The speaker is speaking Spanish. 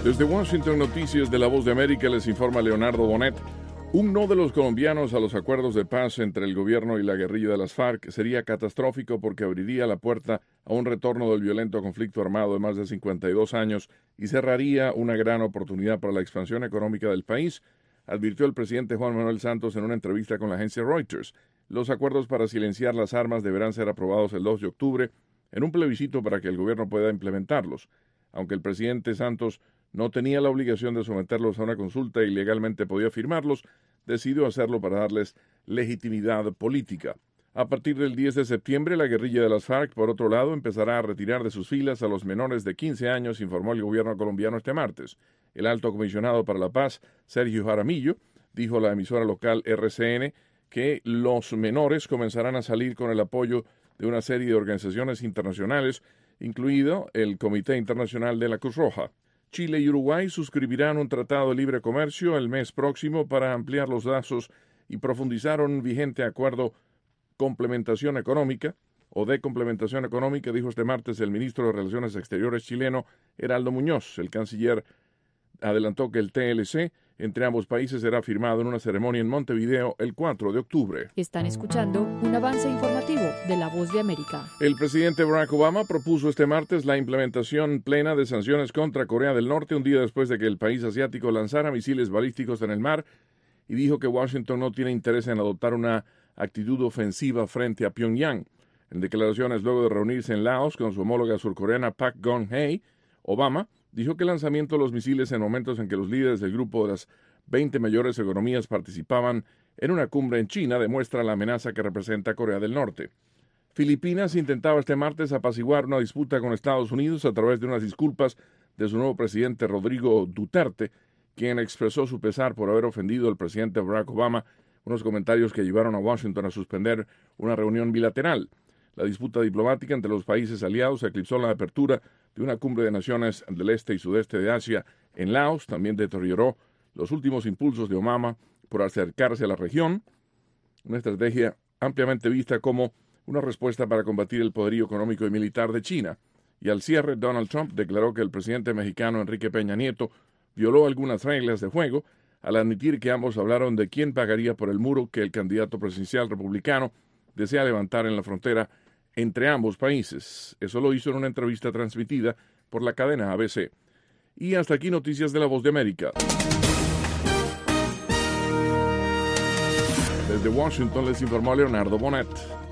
Desde Washington, Noticias de La Voz de América, les informa Leonardo Bonet. Un no de los colombianos a los acuerdos de paz entre el gobierno y la guerrilla de las FARC sería catastrófico porque abriría la puerta a un retorno del violento conflicto armado de más de 52 años y cerraría una gran oportunidad para la expansión económica del país, advirtió el presidente Juan Manuel Santos en una entrevista con la agencia Reuters. Los acuerdos para silenciar las armas deberán ser aprobados el 2 de octubre en un plebiscito para que el gobierno pueda implementarlos. Aunque el presidente Santos no tenía la obligación de someterlos a una consulta y legalmente podía firmarlos, decidió hacerlo para darles legitimidad política. A partir del 10 de septiembre, la guerrilla de las FARC, por otro lado, empezará a retirar de sus filas a los menores de 15 años, informó el gobierno colombiano este martes. El alto comisionado para la paz, Sergio Jaramillo, dijo a la emisora local RCN que los menores comenzarán a salir con el apoyo de una serie de organizaciones internacionales, incluido el Comité Internacional de la Cruz Roja. Chile y Uruguay suscribirán un tratado de libre comercio el mes próximo para ampliar los lazos y profundizar un vigente acuerdo complementación económica o de complementación económica, dijo este martes el ministro de Relaciones Exteriores chileno, Heraldo Muñoz. El canciller adelantó que el TLC entre ambos países será firmado en una ceremonia en Montevideo el 4 de octubre. Están escuchando un avance informativo de La Voz de América. El presidente Barack Obama propuso este martes la implementación plena de sanciones contra Corea del Norte un día después de que el país asiático lanzara misiles balísticos en el mar y dijo que Washington no tiene interés en adoptar una actitud ofensiva frente a Pyongyang. En declaraciones luego de reunirse en Laos con su homóloga surcoreana Park Geun-hye, Obama dijo que el lanzamiento de los misiles en momentos en que los líderes del grupo de las 20 mayores economías participaban en una cumbre en China demuestra la amenaza que representa Corea del Norte. Filipinas intentaba este martes apaciguar una disputa con Estados Unidos a través de unas disculpas de su nuevo presidente Rodrigo Duterte, quien expresó su pesar por haber ofendido al presidente Barack Obama, unos comentarios que llevaron a Washington a suspender una reunión bilateral. La disputa diplomática entre los países aliados eclipsó la apertura de una cumbre de naciones del este y sudeste de Asia en Laos. También deterioró los últimos impulsos de Obama por acercarse a la región, una estrategia ampliamente vista como una respuesta para combatir el poderío económico y militar de China. Y al cierre, Donald Trump declaró que el presidente mexicano Enrique Peña Nieto violó algunas reglas de juego al admitir que ambos hablaron de quién pagaría por el muro que el candidato presidencial republicano desea levantar en la frontera entre ambos países. Eso lo hizo en una entrevista transmitida por la cadena ABC. Y hasta aquí noticias de La Voz de América. Desde Washington les informó Leonardo Bonet.